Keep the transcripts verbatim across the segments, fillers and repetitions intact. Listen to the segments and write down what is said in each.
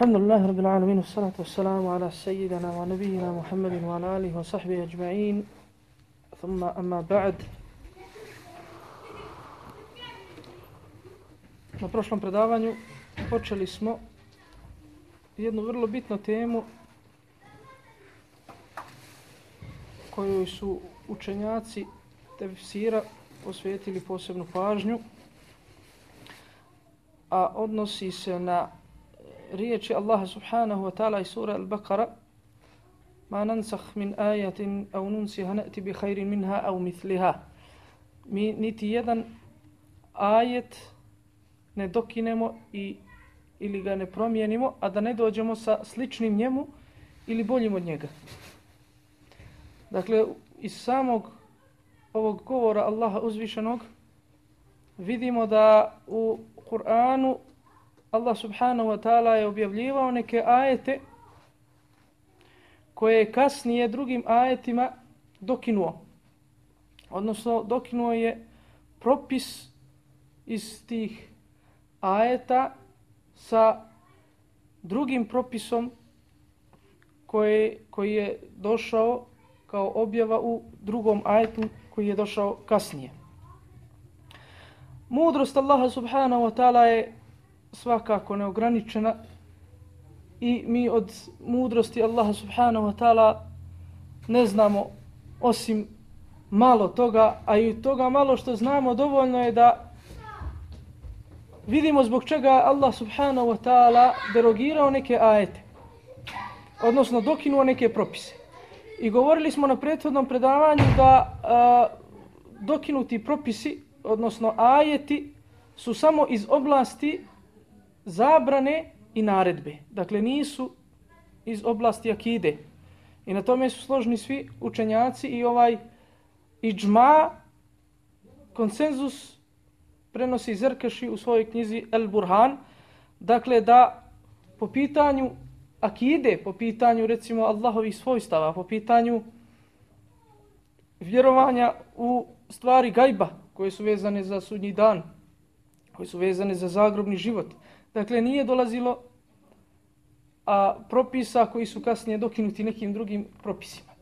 الحمد لله رب العالمين والصلاة والسلام على سيدنا ونبينا محمد وعلى آله وصحبه أجمعين ثم أما بعد. Na prošlom predavanju počeli smo jednu vrlo bitnu temu kojoj su učenjaci tefsira posvetili posebnu pažnju, a odnosi se na riječi Allaha subhanahu wa ta'ala iz sura Al-Baqara: ma nansakh min ayatin aw nunsiha na'ti bi khairin minha aw mithliha. Mi niti jedan ajet ne dokinemo i ili ga ne promijenimo, a da ne dođemo sa sličnim njemu ili boljim od njega. Dakle, iz samog ovog govora Allaha uzvišenog vidimo da u Kur'anu Allah subhanahu wa ta'ala je objavljivao neke ajete koje je kasnije drugim ajetima dokinuo. Odnosno, dokinuo je propis iz tih ajeta sa drugim propisom koji, koji je došao kao objava u drugom ajetu koji je došao kasnije. Mudrost Allaha subhanahu wa ta'ala je svakako neograničena i mi od mudrosti Allaha subhanahu wa ta'ala ne znamo osim malo toga, a i toga malo što znamo dovoljno je da vidimo zbog čega Allah subhanahu wa ta'ala derogirao neke ajete, odnosno dokinuo neke propise. I govorili smo na prethodnom predavanju da a, dokinuti propisi, odnosno ajeti, su samo iz oblasti zabrane i naredbe. Dakle, nisu iz oblasti akide. I na tome su složni svi učenjaci i ovaj iđma, konsenzus, prenosi Zerkeši u svojoj knjizi El Burhan. Dakle, da po pitanju akide, po pitanju recimo Allahovih svojstava, po pitanju vjerovanja u stvari gajba koje su vezane za sudnji dan, koje su vezane za zagrobni život. Dakle, nije dolazilo a, propisa koji su kasnije dokinuti nekim drugim propisima.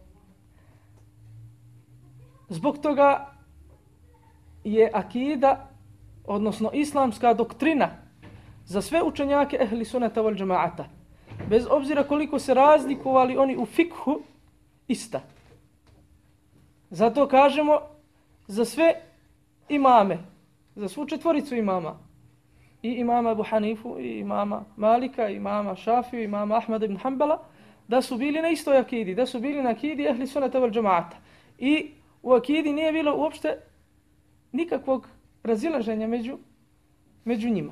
Zbog toga je akida, odnosno islamska doktrina za sve učenjake ehli sunata wal džemaata, bez obzira koliko se razlikovali oni u fikhu, ista. Zato kažemo za sve imame, za svu četvoricu imama, i imama Abu Hanifu, i imama Malika, i imama Šafiju, i imama Ahmada ibn Hanbala, da su bili na istoj akidi, da su bili na akidi ehli sunata wal džemaata. I u akidi nije bilo uopšte nikakvog razilaženja među, među njima.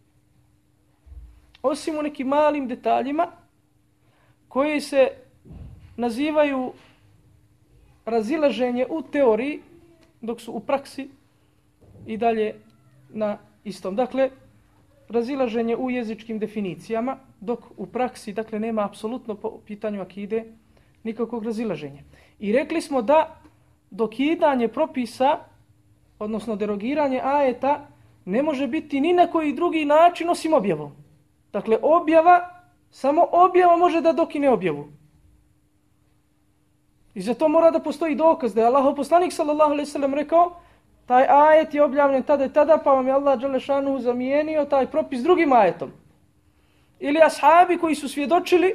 Osim u nekim malim detaljima koji se nazivaju razilaženje u teoriji, dok su u praksi i dalje na istom. Dakle, razilaženje u jezičkim definicijama, dok u praksi, dakle, nema apsolutno po pitanju akide nikakvog razilaženja. I rekli smo da dokidanje propisa, odnosno derogiranje ajeta, ne može biti ni na koji drugi način osim objavom. Dakle, objava, samo objava može da dokine objavu. I za to mora da postoji dokaz da je Allahov poslanik sallallahu alejhi ve sellem rekao: taj ajet je objavljen tada i tada, pa vam je Allah dželle šanuhu zamijenio taj propis drugim ajetom. Ili ashabi koji su svjedočili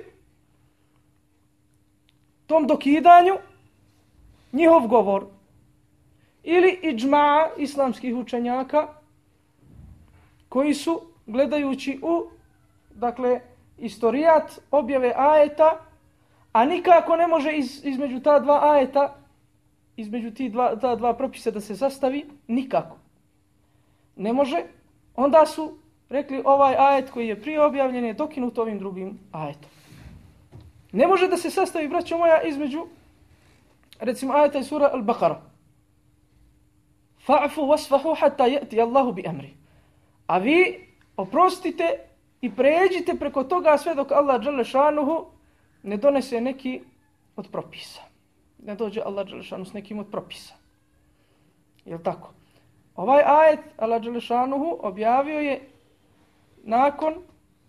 tom dokidanju, njihov govor. Ili iđma islamskih učenjaka koji su, gledajući u, dakle, istorijat objave ajeta, a nikako ne može iz, između ta dva ajeta, između ti dva, ta dva propisa da se sastavi, nikako. Ne može. Onda su rekli ovaj ajet koji je prije objavljen je dokinut ovim drugim ajetom. Ne može da se sastavi, braćo moja, između, recimo, ajeta iz sura Al-Baqara: fa'fu wasfahu hatta ya'ti Allahu bi amri. A vi oprostite i pređite preko toga sve dok Allah dželle šanuhu ne donese neki od propisa. Ne dođe Allah dželle šanuhu s nekim od propisa. Jel tako? Ovaj ajet Allah dželle šanuhu objavio je nakon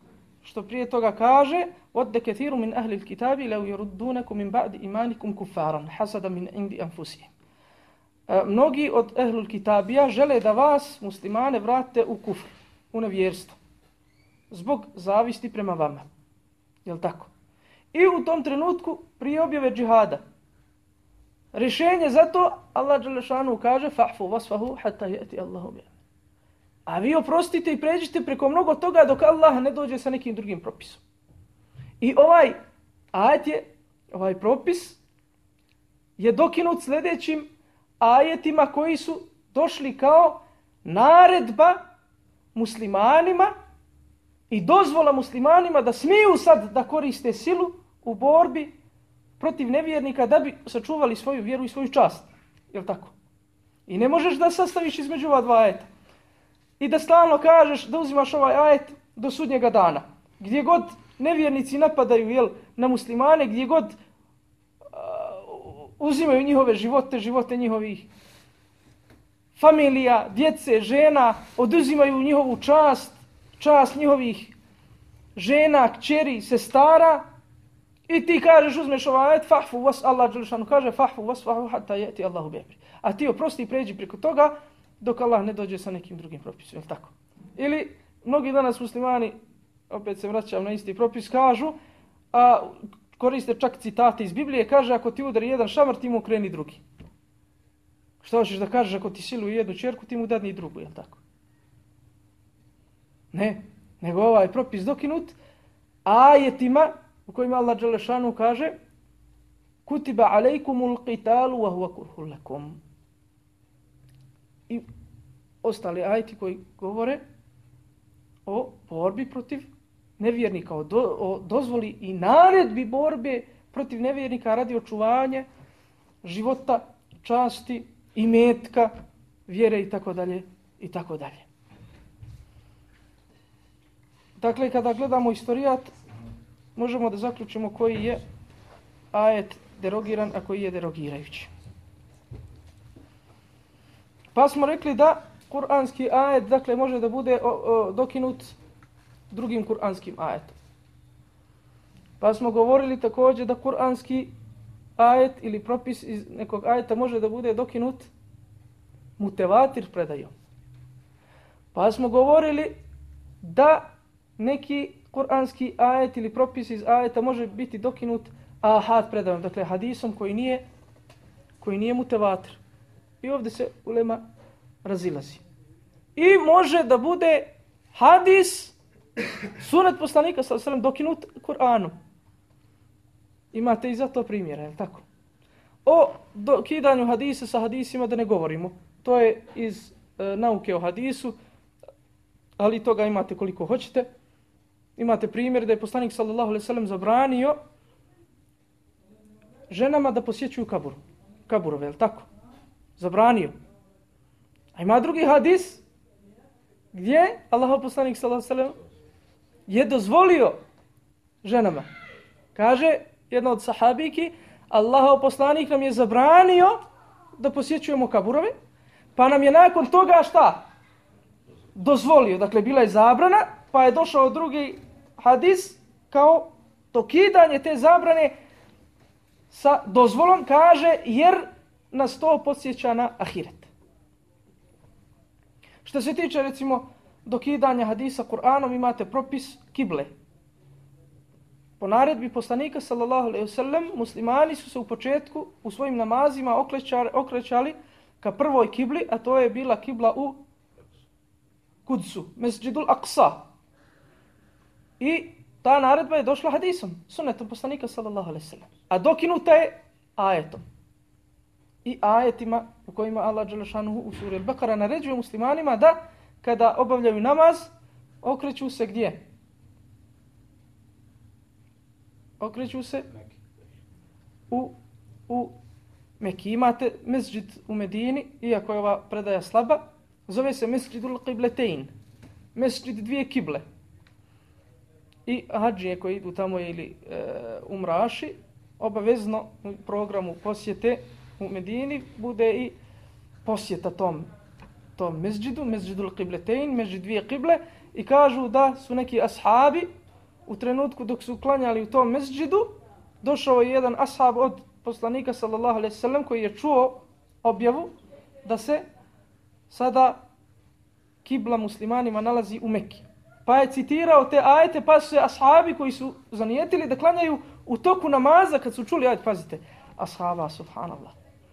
što prije toga kaže وَدَّ كَثِيرٌ مِنْ أَهْلِ الْكِتَابِ لَوْ يَرُدُّونَكُمْ مِنْ بَعْدِ إِيمَانِكُمْ كُفَّارًا حَسَدًا مِنْ عِنْدِ أَنفُسِهِمْ. Mnogi od Ehlul Kitabija žele da vas, muslimane, vrate u kufr, u nevjerstvo, zbog zavisti prema vama. Jel' tako? I u tom trenutku prije objave džihada. Rješenje za to, Allah dželešanu kaže fa'fu wasfahu hatta yati Allahu bi. A vi oprostite i pređite preko mnogo toga dok Allah ne dođe sa nekim drugim propisom. I ovaj ajet je, ovaj propis je dokinut sljedećim ajetima koji su došli kao naredba muslimanima i dozvola muslimanima da smiju sad da koriste silu u borbi protiv nevjernika da bi sačuvali svoju vjeru i svoju čast. Jel' tako? I ne možeš da sastaviš između ova dva ajeta. I da stalno kažeš da uzimaš ovaj ajet do sudnjega dana. Gdje god nevjernici napadaju jel, na muslimane, gdje god uh, uzimaju njihove živote, živote njihovih familija, djece, žena, oduzimaju njihovu čast, čast njihovih žena, kćeri, sestara, i ti kažeš, uzmeš ovaj ajet, fahfu vas, Allah dželešanu kaže, fahfu vas, fahfu hatta yati Allahu bi amri. A ti oprosti i pređi preko toga dok Allah ne dođe sa nekim drugim propisom, jel' tako? Ili mnogi danas muslimani, opet se vraćam na isti propis, kažu, a koriste čak citate iz Biblije, kaže ako ti udari jedan šamar, ti mu okreni drugi. Što hoćeš da kažeš, ako ti siluje jednu ćerku, ti mu dadni i drugu, jel' tako? Ne, nego ovaj propis dokinut ajetima u kojima Allah dželešanu kaže kutiba alejkumul qitalu wa huwa kurhun lakum. I ostali ajeti koji govore o borbi protiv nevjernika, o, do, o dozvoli i naredbi borbe protiv nevjernika radi očuvanja života, časti, imetka, vjere i tako dalje i tako dalje. Dakle, kada gledamo istorijat, možemo da zaključimo koji je ajet derogiran, a koji je derogirajući. Pa smo rekli da kuranski ajet, dakle, može da bude o, o, dokinut drugim kuranskim ajetom. Pa smo govorili također da kuranski ajet ili propis iz nekog ajeta može da bude dokinut mutevatir predajom. Pa smo govorili da neki kuranski ajet ili propis iz ajeta može biti dokinut ahad predajom, dakle hadisom koji nije, koji nije mutevatir. I ovdje se ulema razilazi. I može da bude hadis, sunet poslanika sallallahu alejhi ve sellem dokinut Kur'anom. Imate i za to primjera, je li tako? O dokidanju hadisa sa hadisima da ne govorimo. To je iz e, nauke o hadisu, ali toga imate koliko hoćete. Imate primjer da je poslanik sallallahu alejhi ve sellem zabranio ženama da posjećuju kabur. Kaburove, je li tako? Zabranio. A ima drugi hadis gdje Allahov poslanik sallallahu alejhi ve sellem je dozvolio ženama. Kaže jedna od sahabiki, Allahov poslanik nam je zabranio da posjećujemo kaburove, pa nam je nakon toga šta? Dozvolio. Dakle, bila je zabrana, pa je došao drugi hadis kao dokidanje te zabrane sa dozvolom, kaže, jer nas to podsjeća na ahiret. Što se tiče, recimo, dokidanja hadisa Kur'anom, imate propis kible. Po naredbi poslanika, sallallahu alejhi ve sellem, muslimani su se u početku u svojim namazima okrećali, okrećali ka prvoj kibli, a to je bila kibla u Kudsu, Mesdžidul Aqsa. I ta naredba je došla hadisom, sunnetom poslanika, sallallahu alejhi ve sellem. A dokinuta je ajetom. I ajetima u kojima Allah dželešanuhu u suri Al-Baqara naređuje muslimanima da kada obavljaju namaz, okreću se gdje? Okreću se u, u Meki. Imate mesdžid u Medini, iako je ova predaja slaba, zove se Mesdžidul Qibletein, mesdžid dvije kible. I hadžije koji idu tamo ili e, umraši, obavezno u programu posjete u Medini bude i posjeta tom, tom mesdžidu, Mesdžidul Qibletein, mesdžid dvije kible, i kažu da su neki ashabi u trenutku dok su klanjali u tom mesdžidu, došao je jedan ashab od poslanika sallallahu alejhi ve sellem koji je čuo objavu da se sada kibla muslimanima nalazi u Mekki. Pa je citirao te ajete, pa su se ashabi koji su zanijetili da klanjaju u toku namaza kad su čuli ajet, pazite, ashaba, subhanallah.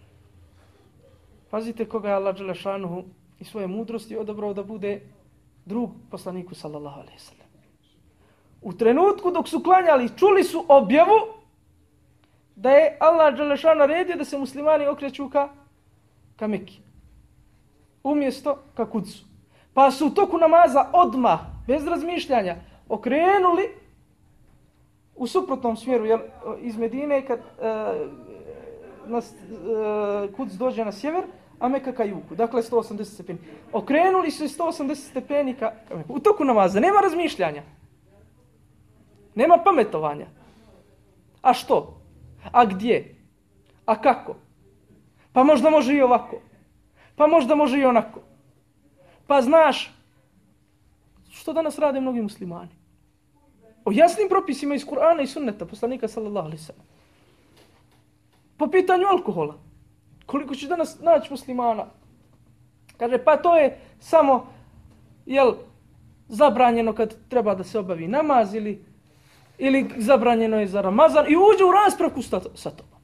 Pazite koga je Allah dželle šanuhu i svoje mudrosti odabrao da bude drug poslaniku sallallahu alejhi ve sellem. U trenutku dok su klanjali, čuli su objavu da je Allah dželle šanuhu naredio da se muslimani okreću ka, ka Mekki. Umjesto ka Kudsu. Pa su u toku namaza odmah, bez razmišljanja, okrenuli u suprotnom smjeru, jer iz Medine kad uh, nas, uh, Kuds dođe na sjever, a Meka ka jugu, dakle sto osamdeset stepeni. Okrenuli su sto osamdeset stepeni ka, ka Meku. U toku namaza, nema razmišljanja. Nema pametovanja. A što? A gdje? A kako? Pa možda može i ovako. Pa možda može i onako. Pa znaš, što danas rade mnogi muslimani? O jasnim propisima iz Kur'ana i sunneta poslanika sallallahu alejhi ve sellem. Po pitanju alkohola. Koliko će danas naći muslimana? Kaže, pa to je samo, jel, zabranjeno kad treba da se obavi namaz ili, ili zabranjeno je za Ramazan i uđe u raspravku sa, sa tobom.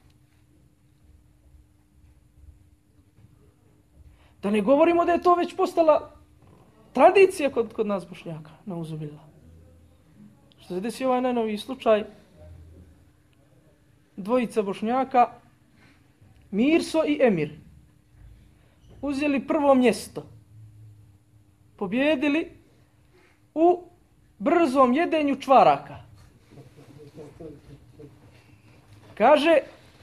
Da ne govorimo da je to već postala tradicija kod, kod nas Bošnjaka, nauzubillah. Što se desi ovaj najnoviji slučaj, dvojica Bošnjaka, Mirso i Emir, uzeli prvo mjesto, pobjedili u brzom jedenju čvaraka. Kaže,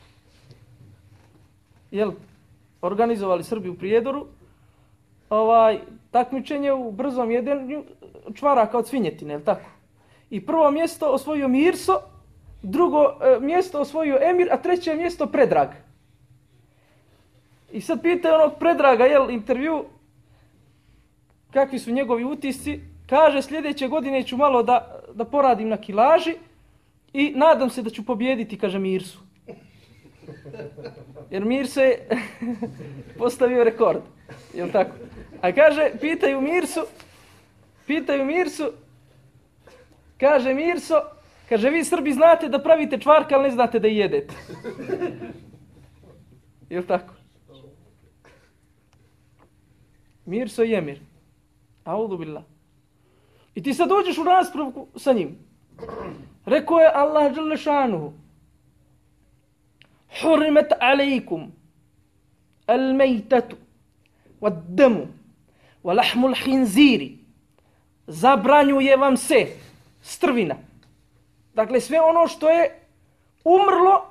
jel, organizovali Srbi u Prijedoru, ovaj, takmičenje u brzom jedenju čvaraka od svinjetine, je li tako? I prvo mjesto osvojio Mirso, drugo e, mjesto osvojio Emir, a treće mjesto Predrag. I sad pitaju onog Predraga, jel, intervju, kakvi su njegovi utisci, kaže, sljedeće godine ću malo da, da poradim na kilaži i nadam se da ću pobijediti, kaže Mirsu. Jer Mirso je postavio rekord, jel tako? A kaže, pitaju Mirsu, pitaju Mirsu, kaže Mirso, kaže, vi Srbi znate da pravite čvarke, ali ne znate da jedete. Jel tako? Mirso i Emir. Audu billah. I ti sad dođeš u raspravu sa njim. Rekao je Allah dželle šanuhu, Hurimet alejkum al-mejtatu wad-damu wa lahmul khinziri. Zabranjuje vam se strvina. Dakle, sve ono što je umrlo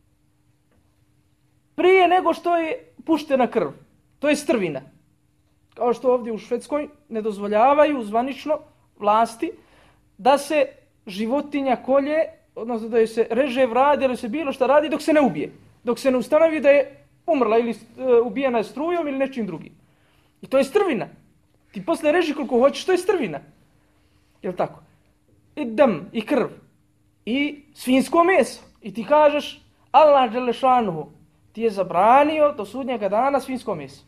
prije nego što je puštena krv. To je strvina. Kao što ovdje u Švedskoj ne dozvoljavaju zvanično vlasti da se životinja kolje, odnosno da joj se reže vradi ili se bilo šta radi dok se ne ubije. Dok se ne ustanovi da je umrla ili uh, ubijena je strujom ili nečim drugim. I to je strvina. Ti posle reži koliko hoćeš, to je strvina. Jel' tako? I dam, i krv, i svinjsko meso. I ti kažeš, Allah dželle šanuhu ti je zabranio do sudnjega dana svinjsko meso.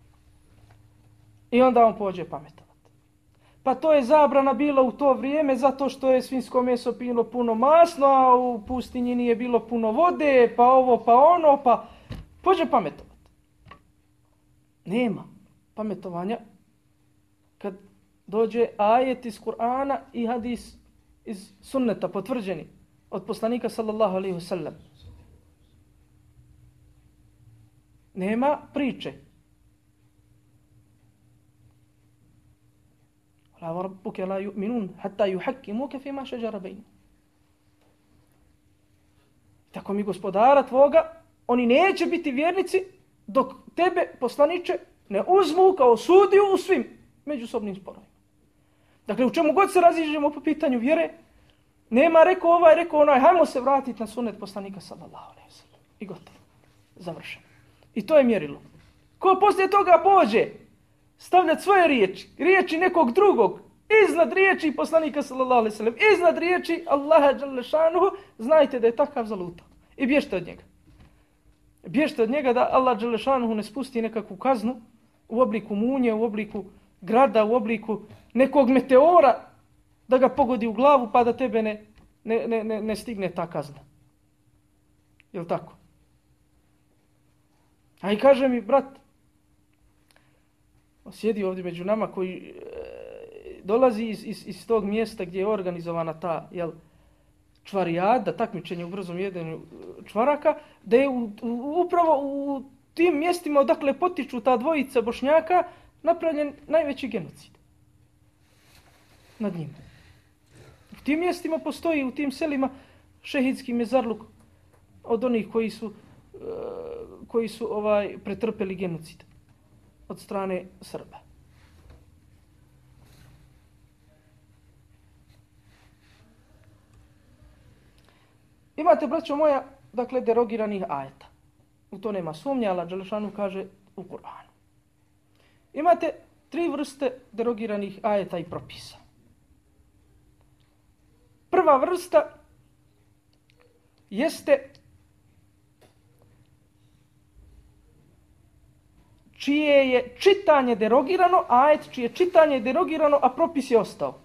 I onda on pođe pametovati. Pa to je zabrana bila u to vrijeme zato što je svinjsko meso bilo puno masno, a u pustinji nije bilo puno vode, pa ovo, pa ono, pa pođe pametovati. Nema pametovanja kad dođe ajet iz Kur'ana i hadis iz sunneta potvrđeni od poslanika sallallahu alejhi ve sellem. Nema priče. La rabbuka la yu'minun hatta yuhakkimuka fima shajara bainahum. Tako mi gospodara tvoga, oni neće biti vjernici dok tebe, poslaniče, ne uzmu kao sudiju u svim međusobnim sporovima. Dakle, u čemu god se raziđemo po pitanju vjere, nema rekao ovaj, rekao onaj, hajmo se vratiti na sunnet poslanika sallallahu alejhi ve sellem. I gotovo. Završeno. I to je mjerilo. Ko poslije toga pođe stavljati svoje riječi, riječi nekog drugog iznad riječi poslanika sallallahu alejhi ve sellem, iznad riječi Allaha dželle šanuhu, znajte da je takav zalutao. I bježte od njega. Bježte od njega da Allah dželle šanuhu ne spusti nekakvu kaznu u obliku munje, u obliku grada, u obliku nekog meteora da ga pogodi u glavu pa da tebe ne, ne, ne, ne, ne stigne ta kazna. Jel' tako? A i kaže mi brat, sjedi ovdje među nama koji e, dolazi iz, iz, iz tog mjesta gdje je organizovana ta, jel, čvarijada, takmičenje u brzom jedenju čvaraka, da je u, u, upravo u tim mjestima odakle potiču ta dvojica Bošnjaka napravljen najveći genocid nad njima. U tim mjestima postoji, u tim selima, šehidski mezarluk od onih koji su, uh, koji su ovaj pretrpeli genocid od strane Srba. Imate, braćo moja, dakle, derogiranih ajeta. U to nema sumnja, Allah dželle šanuhu kaže u Kur'anu. Imate tri vrste derogiranih ajeta i propisa. Prva vrsta jeste čije je čitanje derogirano, ajet čije čitanje je derogirano, a propis je ostao.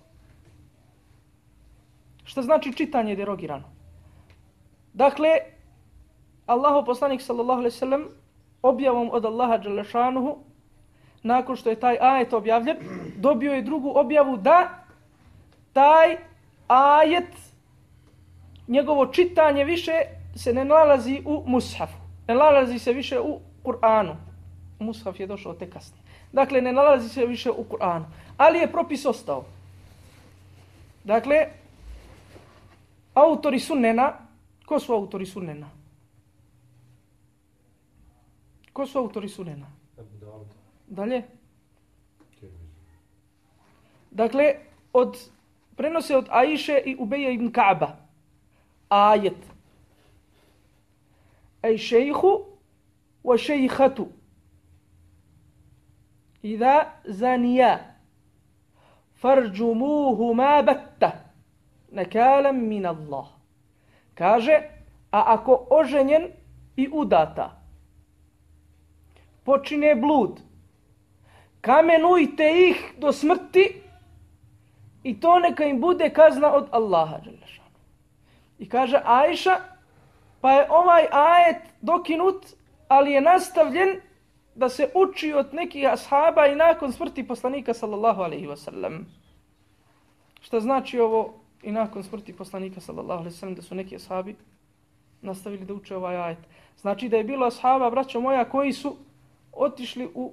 Šta znači čitanje derogirano? Dakle, Allahov poslanik sallallahu alejhi ve sellem objavom od Allaha dželle šanuhu, nakon što je taj ajet objavljen, dobio je drugu objavu da taj ajet, njegovo čitanje više se ne nalazi u mushafu. Ne nalazi se više u Kur'anu. Mushaf je došao tek kasnije. Dakle, ne nalazi se više u Kur'anu. Ali je propis ostao. Dakle, autori sunnena, ko su autori sunnena? Ko su autori sunnena? Dalje. Dakle, od, prenose od Aiše i Ubeja ibn Ka'ba. Ajet. Ej šejhu wa šejhatu. Iza zanija. Farđumuhuma batta. Nakalam min Allah. Kaže, a ako oženjen i udata počine blud, kamenujte ih do smrti i to neka im bude kazna od Allaha. I kaže Ajša, pa je ovaj ajet dokinut, ali je nastavljen da se uči od nekih ashaba i nakon smrti poslanika sallallahu alejhi ve sellem. Šta znači ovo i nakon smrti poslanika sallallahu alejhi ve sellem da su neki ashabi nastavili da uče ovaj ajet? Znači da je bilo ashaba, braćo moja, koji su otišli u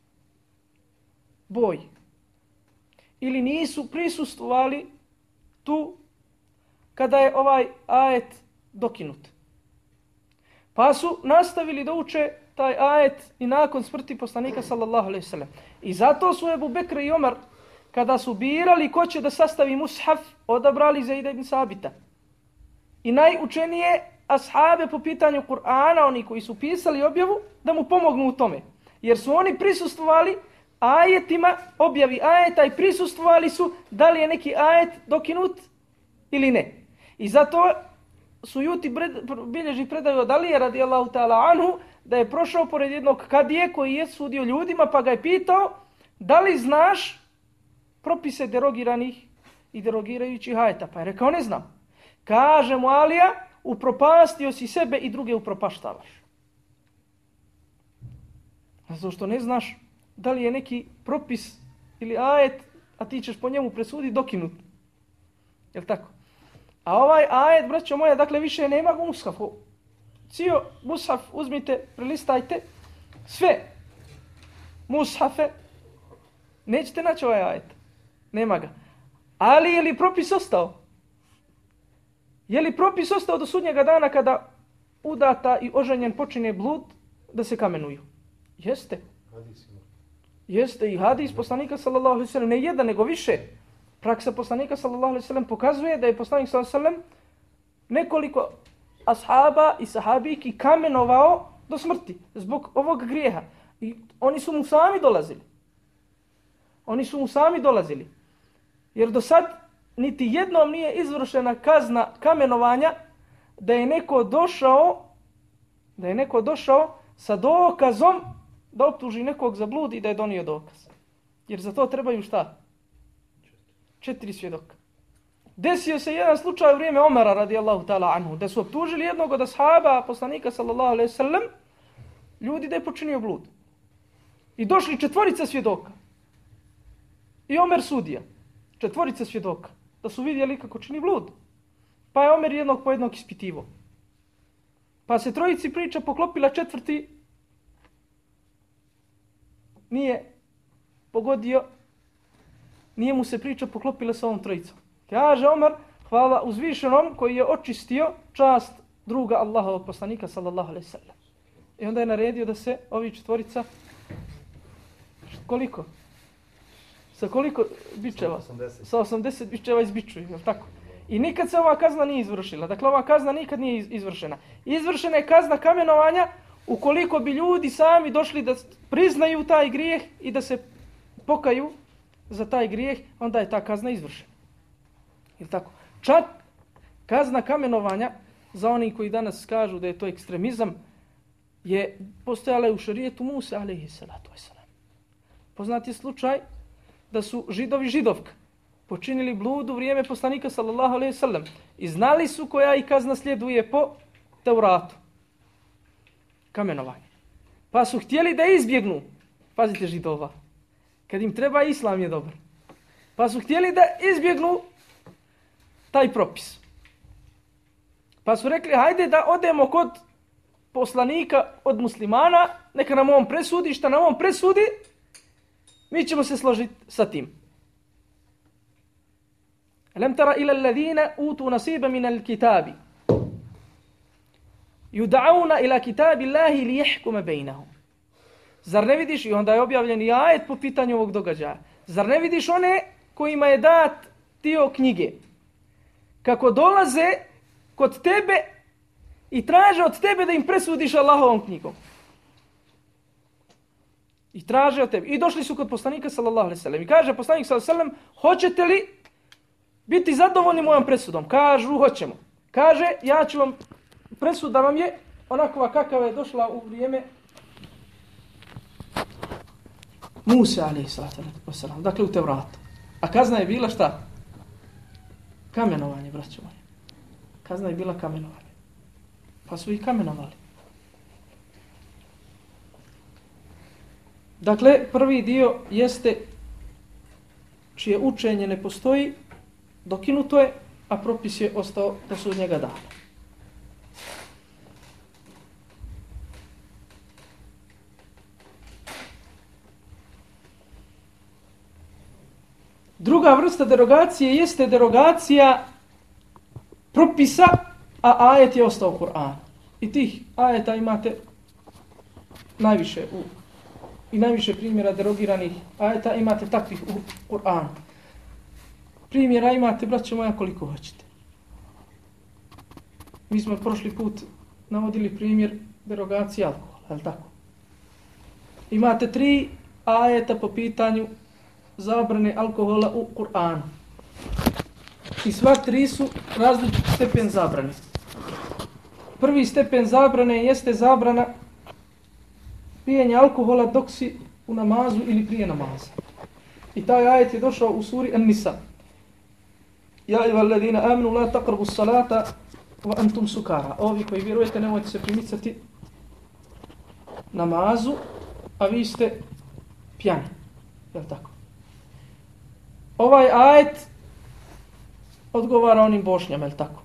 boj ili nisu prisustvovali tu kada je ovaj ajet dokinut. Pa su nastavili da uče taj ajet i nakon smrti poslanika sallallahu alejhi ve sellem. I zato su Ebu Bekr i Omar, kada su birali ko će da sastavi mushaf, odabrali Zaida ibn Sabita. I najučenije ashabe po pitanju Kur'ana, oni koji su pisali objavu, da mu pomognu u tome. Jer su oni prisustvovali ajetima, objavi ajeta i prisustvovali su da li je neki ajet dokinut ili ne. I zato Sujuti bilježi predaju od Alije radijallahu ta'ala anhu da je prošao pored jednog kadije koji je sudio ljudima pa ga je pitao da li znaš propise derogiranih i derogirajućih ajeta. Pa je rekao ne znam. Kaže mu Alija, upropastio si sebe i druge upropaštavaš. Zato što ne znaš da li je neki propis ili ajet, a ti ćeš po njemu presuditi dokinut. Jel' tako? A ovaj ajet, braćo moja, dakle više nema u mushafu. Cijel mushaf uzmite, prelistajte, sve mushafe, nećete naći ovaj ajet. Nema ga. Ali je li propis ostao? Je li propis ostao do sudnjega dana kada udata i oženjen počine blud da se kamenuju? Jeste. Jeste i hadis poslanika sallallahu alejhi ve sellem, ne jedan nego više. Praksa poslanika sallallahu alejhi ve sellem pokazuje da je poslanik sallallahu alejhi ve sellem nekoliko ashaba i sahabiki kamenovao do smrti zbog ovog grijeha. I oni su mu sami dolazili. Oni su mu sami dolazili. Jer do sad niti jednom nije izvršena kazna kamenovanja da je neko došao da je neko došao sa dokazom da optuži nekog za blud i da je donio dokaz. Jer za to trebaju šta? Četiri svjedoka. Desio se jedan slučaj u vrijeme Omara radijallahu ta'ala anhu, da su optužili jednog od ashaba poslanika sallallahu alejhi ve sellem, ljudi da je počinio blud. I došli četvorica svjedoka. I Omer sudija. Četvorica svjedoka. Da su vidjeli kako čini blud. Pa je Omer jednog po jednog ispitivo. Pa se trojici priča poklopila, četvrti nije pogodio, nije mu se priča poklopila sa ovom trojicom. Kaže Omer, hvala uzvišenom koji je očistio čast druga Allahovog poslanika sallallahu alejhi ve sellem. I onda je naredio da se ovi četvorica koliko? Sa koliko bičeva? osamdeset. Sa osamdeset bičeva izbičuju, je li tako? I nikad se ova kazna nije izvršila. Dakle, ova kazna nikad nije izvršena. Izvršena je kazna kamenovanja ukoliko bi ljudi sami došli da priznaju taj grijeh i da se pokaju za taj grijeh, onda je ta kazna izvršena. Je li tako? Čak kazna kamenovanja za oni koji danas kažu da je to ekstremizam je postojala u šerijetu Musa alejhi salatu vesselam. Poznat je slučaj da su židovi židovka počinili blud u vrijeme poslanika sallallahu alejhi ve sellem i znali su koja i kazna sljeduje po Teuratu. Kamenovanje. Pa su htjeli da izbjegnu, pazite židova, kad im treba islam je dobar. Pa su htjeli da izbjegnu taj propis. Pa su rekli, hajde da odemo kod poslanika od muslimana, neka nam on presudi, šta nam on presudi, mi ćemo se složiti sa tim. Alam tara ila alladhina utu nasiba min alkitabi yud'auna ila kitabillahi liyahkuma bainahum. Zar ne vidiš, i onda je objavljen i ajet po pitanju ovog događaja, zar ne vidiš one kojima je dat dio knjige, kako dolaze kod tebe i traže od tebe da im presudiš Allahovom knjigom. I traže od tebe. I došli su kod poslanika sallallahu alejhi ve sellem. I kaže poslanik sallallahu alejhi ve sellem, hoćete li biti zadovoljni mojom presudom? Kažu, hoćemo. Kaže, ja ću vam, presuda vam je onakva kakva je došla u vrijeme Musa alejhi salatu vesselam. Dakle, u Tevratu. A kazna je bila šta? Kamenovanje, braćo moji. Kazna je bila kamenovanje. Pa su ih kamenovali. Dakle, prvi dio jeste čije učenje ne postoji, dokinuto je, a propis je ostao do sudnjega dana. Druga vrsta derogacije jeste derogacija propisa, a ajet je ostao u Kur'anu. I tih ajeta imate najviše u i najviše primjera derogiranih ajeta imate takvih u Kur'anu. Primjera imate, braćo moja, koliko hoćete. Mi smo prošli put navodili primjer derogacije alkohola, je li tako? Imate tri ajeta po pitanju zabrane alkohola u Kur'anu. I sva tri su različit stepen zabrane. Prvi stepen zabrane jeste zabrana pijenje alkohola dok si u namazu ili prije namaza. I taj ajet je došao u suri An-Nisa. Ja i valladina aminu la taqrabu salata wa antum sukara. Ovi koji vjerujete, nemojte se primicati namazu, a vi ste pjani. Je li tako? Ovaj ajet odgovara onim bošnjama, je li tako?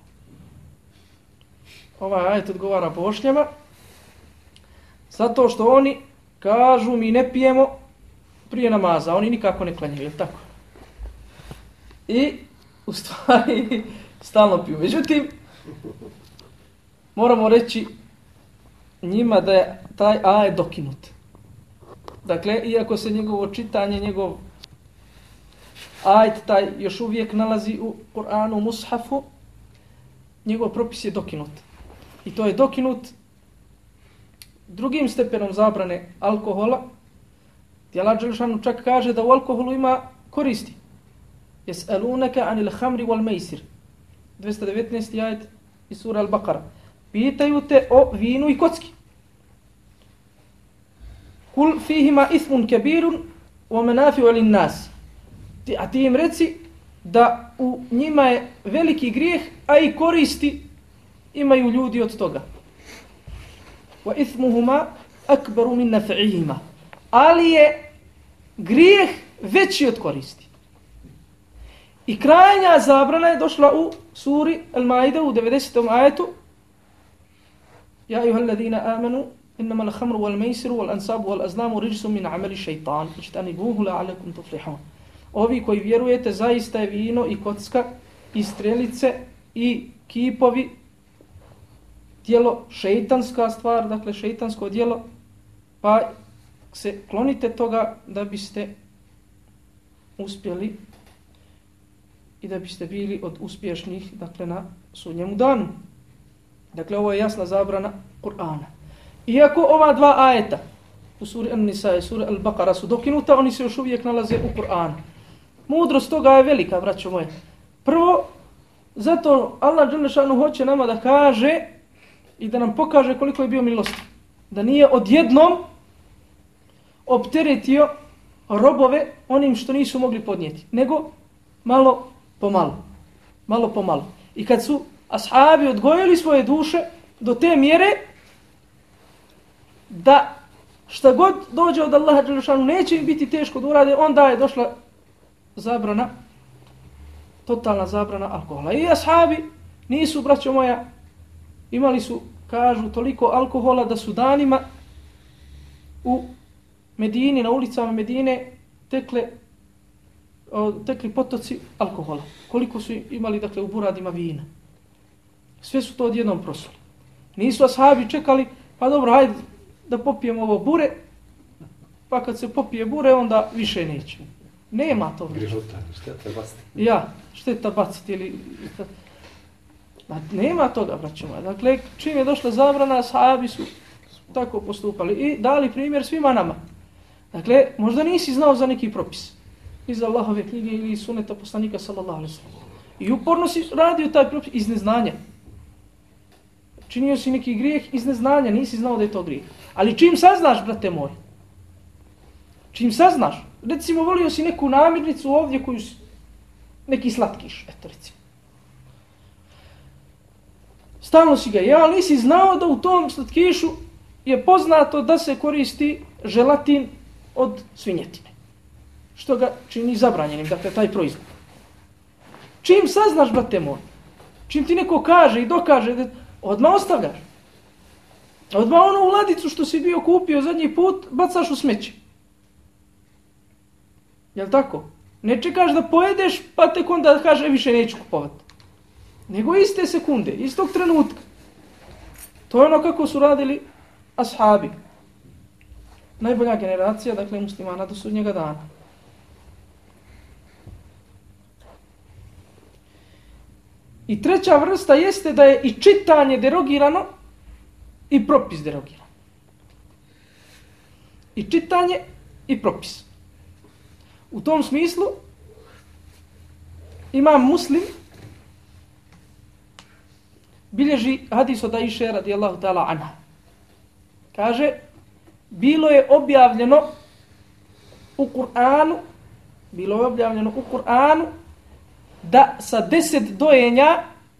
Ovaj ajet odgovara bošnjama zato što oni kažu mi ne pijemo prije namaza, oni nikako ne klanjaju, je li tako? I u stvari stalno piju. Međutim, moramo reći njima da je taj ajet dokinut. Dakle, iako se njegovo čitanje, njegov ajet taj još uvijek nalazi u Kur'anu, u Mushafu, njegov propis je dokinut. I to je dokinut drugim stepenom zabrane alkohola. Allah dželešanu čak kaže da u alkoholu ima koristi. Jes'alunaka anil hamri wal mejsir. dvesta devetnaesti ajet iz sura Al-Baqara. Pitaju te o vinu i kocki. Kul fihima ismun kebirun wa menafi'u lin nas. A ti im reci da u njima je veliki grijeh, a i koristi imaju ljudi od toga. Wa ismuhuma akbaru min naf'ihima. Ali je grijeh veći od koristi. I krajnja zabrana je došla u suri Al-Maide u devedesetom ajetu. Ja ayyuhalladhina amanu innama al-khamru wal-maisiru wal-ansabu wal-azlamu rijsun min amali shaytan ijtanibuhu la'allakum tuflihun. Ovi koji vjerujete, zaista je vino i kocka i strelice i kipovi djelo šejtanska stvar, dakle šejtansko djelo, pa se klonite toga da biste uspjeli i da biste bili od uspješnih, dakle, na sudnjemu danu. Dakle, ovo je jasna zabrana Kur'ana. Iako ova dva ajeta u suri An-Nisa i suri Al-Baqara su dokinuta, oni se još uvijek nalaze u Kur'anu. Mudrost toga je velika, braćo moje. Prvo, zato Allah dželešanu hoće nama da kaže i da nam pokaže koliko je bio milostiv. Da nije odjednom opteretio robove onim što nisu mogli podnijeti, nego malo po malo. Malo po malo. I kad su ashabi odgojili svoje duše do te mjere da šta god dođe od Allaha dželešanu neće im biti teško da urade, onda je došla zabrana, totalna zabrana alkohola. I ashabi nisu, braćo moja, imali su, kažu, toliko alkohola da su danima u Medini, na ulicama Medine tekle, o, tekli potoci alkohola. Koliko su imali, dakle, u buradima vina. Sve su to odjednom prosuli. Nisu ashabi čekali, pa dobro, hajde da popijemo ovo bure, pa kad se popije bure, onda više neće. Nema to. Grihota, šteta baciti. Ja, šteta baciti ili... Ma, nema toga, braćo moja. Dakle, čim je došla zabrana, sahabi su tako postupali i dali primjer svima nama. Dakle, možda nisi znao za neki propis iz Allahove knjige ili iz suneta poslanika sallallahu alejhi ve sellem. I uporno si radio taj propis iz neznanja. Činio si neki grijeh iz neznanja, nisi znao da je to grijeh. Ali čim saznaš, brate moj, čim saznaš, recimo volio si neku namirnicu ovdje koju si, neki slatkiš, eto recimo. Stalno si ga jeo, ali nisi znao da u tom slatkišu je poznato da se koristi želatin od svinjetine. Što ga čini zabranjenim, dakle taj proizvod. Čim saznaš, brate moj, čim ti neko kaže i dokaže, da odmah ostavljaš. Odmah onu ladicu što si bio kupio zadnji put, bacaš u smeće. Jel' tako? Ne čekaš da pojedeš, pa tek onda kaže više neću kupovati. Nego iste sekunde, istog trenutka. To je ono kako su radili ashabi. Najbolja generacija, dakle, muslimana do sudnjega dana. I treća vrsta jeste da je i čitanje derogirano i propis derogiran. I čitanje i propis. U tom smislu Imam Muslim bilježi hadis od Aisha radijallahu ta'ala anha. Kaže, bilo je objavljeno u Kur'anu, bilo je objavljeno u Kur'anu da sa deset dojenja,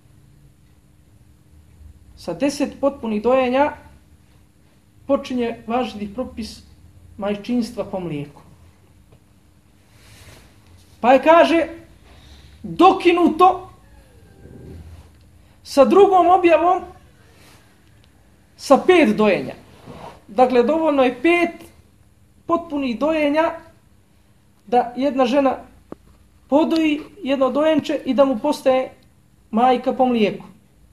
sa deset potpunih dojenja počinje važiti propis majčinstva po mlijeku. Pa je, kaže, dokinuto sa drugom objavom sa pet dojenja. Dakle, dovoljno je pet potpunih dojenja da jedna žena podoji jedno dojenče i da mu postaje majka po mlijeku.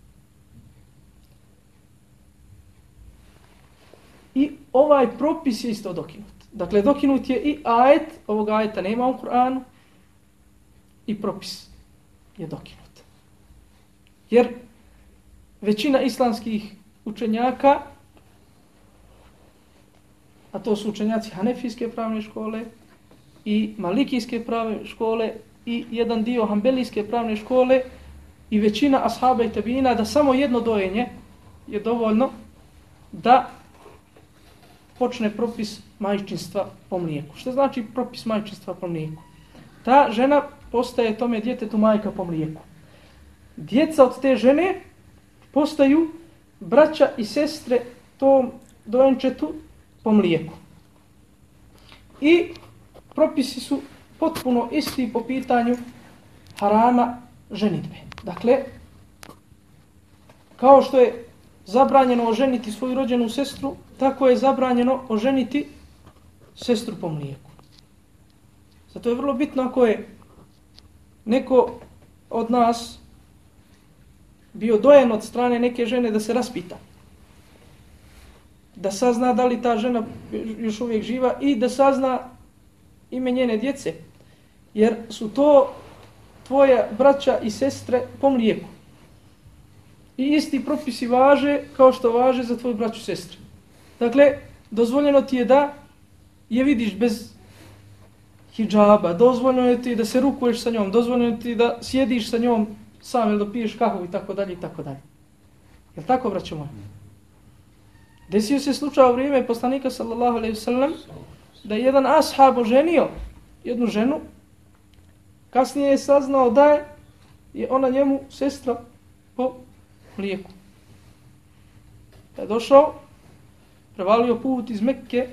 I ovaj propis je isto dokinut. Dakle, dokinut je i ajet, ovog ajeta nema u Kur'anu, i propis je dokinut. Jer većina islamskih učenjaka, a to su učenjaci Hanefijske pravne škole i Malikijske pravne škole, i jedan dio Hanbelijske pravne škole i većina ashaba i tabina da samo jedno dojenje je dovoljno da počne propis majčinstva po mlijeku. Što znači propis majčinstva po mlijeku? Ta žena postaje tome djetetu majka po mlijeku. Djeca od te žene postaju braća i sestre tom dojenčetu po mlijeku. I propisi su potpuno isti po pitanju harama ženitbe. Dakle, kao što je zabranjeno oženiti svoju rođenu sestru, tako je zabranjeno oženiti sestru po mlijeku. Zato je vrlo bitno ako je neko od nas bio dojen od strane neke žene da se raspita. Da sazna da li ta žena još uvijek živa i da sazna ime njene djece. Jer su to tvoje braća i sestre po mlijeku. I isti propisi važe kao što važe za tvoju braću i sestre. Dakle, dozvoljeno ti je da je vidiš bez hidžaba, dozvoljeno je ti da se rukuješ sa njom, dozvoljeno je ti da sjediš sa njom sam ili da piješ kahvu i tako dalje i tako dalje. Jel' tako, braćo moji? Desio se slučaj u vrijeme poslanika sallallahu alejhi ve sellem da je jedan ashab oženio jednu ženu, kasnije je saznao da je, je ona njemu sestra po mlijeku. Da je došao, prevalio put iz Mekke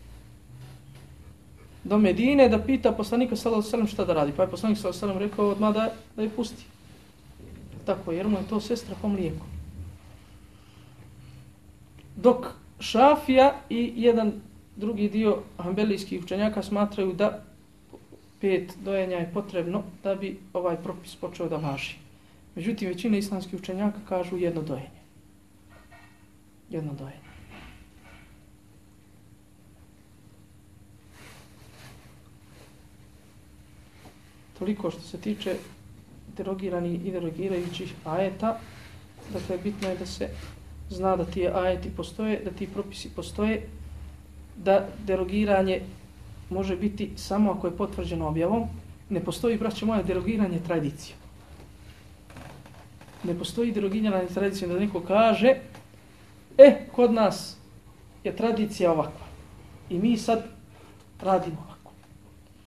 do Medine da pita poslanika sallallahu alejhi ve sellem šta da radi. Pa je poslanik sallallahu alejhi ve sellem rekao odmah da, da je pusti. Tako, jer mu je to sestra po mlijeku. Dok Šafija i jedan drugi dio hanbelijskih učenjaka smatraju da pet dojenja je potrebno da bi ovaj propis počeo da važi. Međutim, većina islamskih učenjaka kažu jedno dojenje. Jedno dojenje. Toliko što se tiče derogiranih i derogirajućih ajeta, dakle, bitno je da se zna da ti ajeti postoje, da ti propisi postoje, da derogiranje može biti samo ako je potvrđeno objavom. Ne postoji, braće moje, derogiranje tradicijom. Ne postoji derogiranje tradicijom da neko kaže e, kod nas je tradicija ovakva i mi sad radimo ovako.